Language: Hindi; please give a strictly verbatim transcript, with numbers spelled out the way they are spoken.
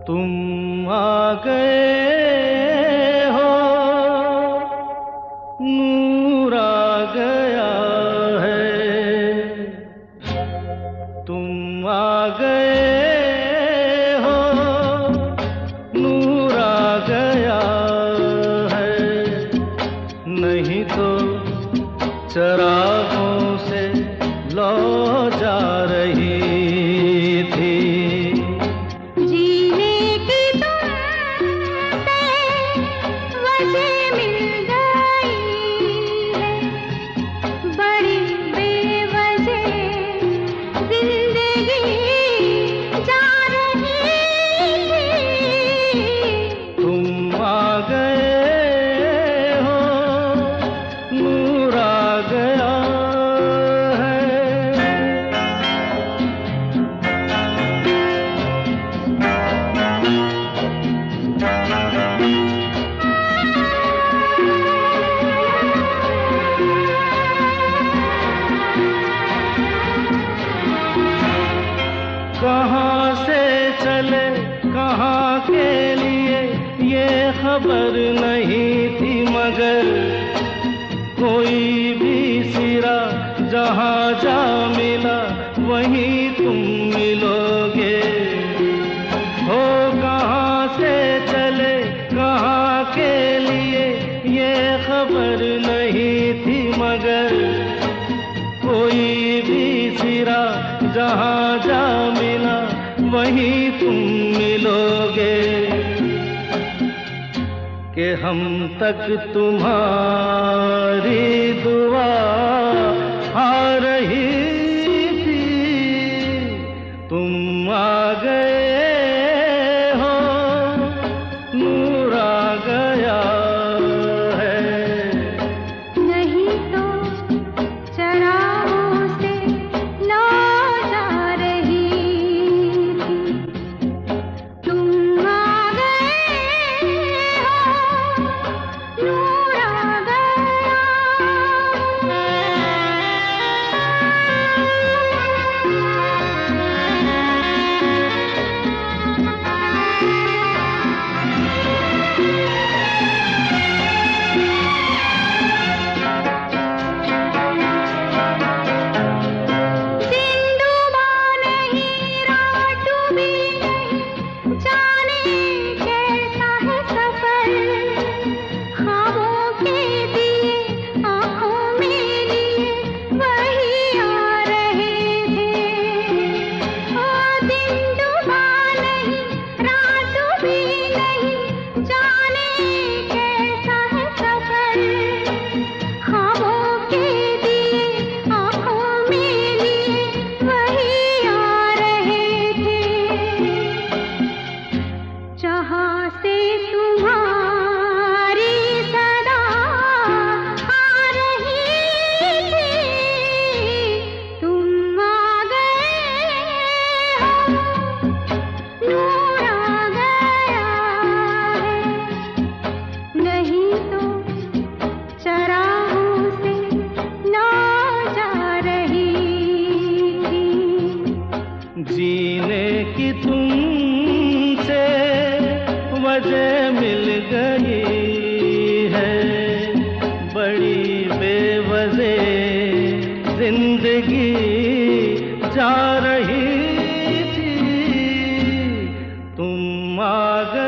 तुम आ गए हो, नूर आ गया है। तुम आ गए हो, नूर आ गया है। नहीं तो चरागों से लौ जा रही थी। कहाँ से चले कहाँ के लिए ये खबर नहीं थी, मगर कोई भी सिरा जहाँ जा मिला वहीं तुम मिलोगे। हो कहाँ से चले कहाँ के लिए ये खबर नहीं थी, मगर कोई भी सिरा जहाँ जा मिला वहीं तुम मिलोगे। कि हम तक तुम्हारी दुआ आ रही थी। तुम आ गए हो, नूर आ गया है। नहीं तो चरागों से लौ जा रही थी। तुम आ गए हो, नूर आ गया। जहाँ से तुम्हारी सदा आ रही थी। तुम आ गए हो, नूर आ गया है। नहीं तो चरागों से लौ जा रही थी। जीने की तुमसे वजह मिल गई है, बड़ी बेवजह जिंदगी जा रही थी। तुम आ गए